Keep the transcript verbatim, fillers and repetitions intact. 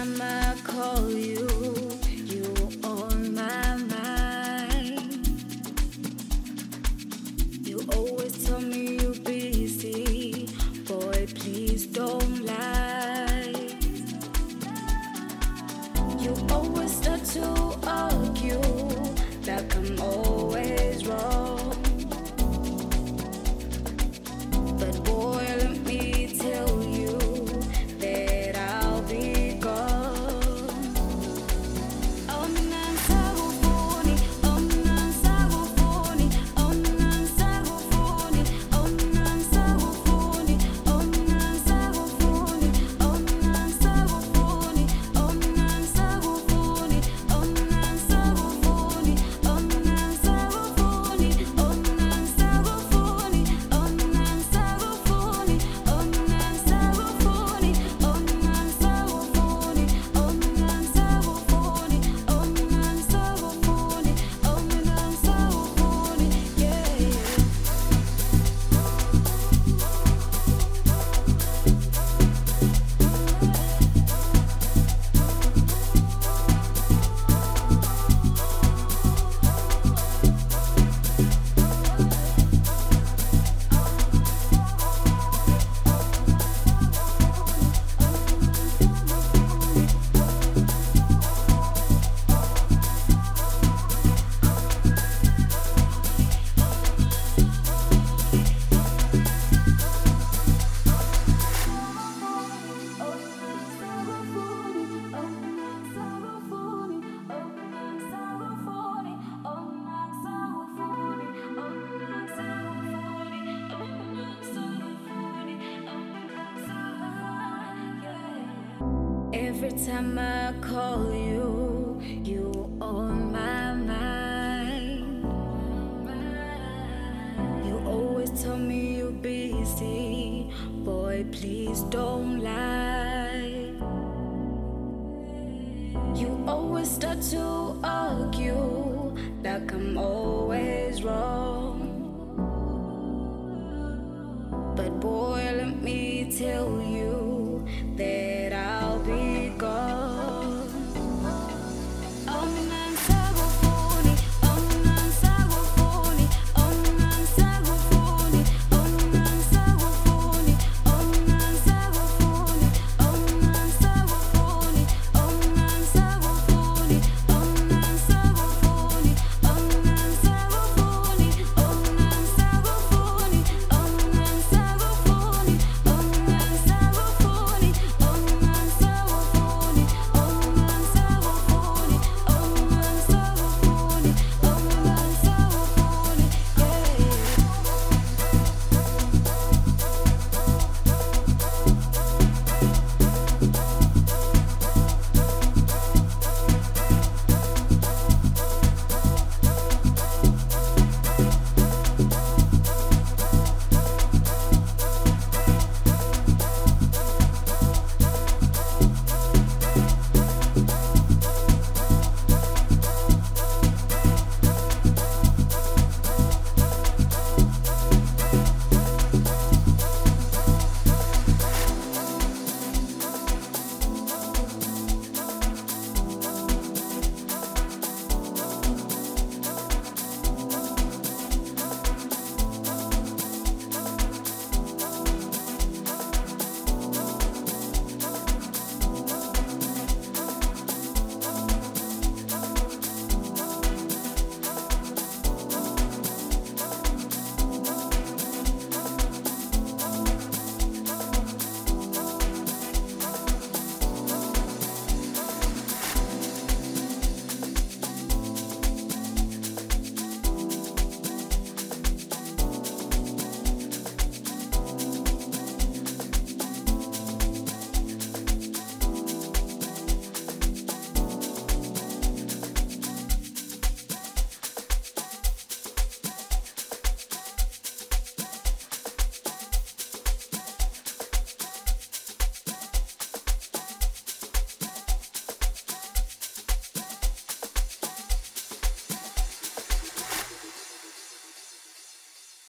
time I call you, you on my mind. You always tell me you're busy, boy, please don't lie. You always start to argue like I'm always wrong. But boy, let me tell you that I'll be gone. Oh, non sago funny, oh, non sago funny, oh, non sago funny, oh, non sago funny, oh, non sago funny, oh, non sago funny, oh, non sago funny, oh, non sago funny, oh, non sago funny, oh, non sago funny, oh, non sago funny, oh, non sago funny, oh, non sago funny, oh, non sago funny, oh, non sago funny, oh, non sago funny, yeah, yeah. Every time I call you, you on my mind. You always tell me you're busy, boy, please don't lie. You always start to argue like I'm always wrong. But boy, let me tell you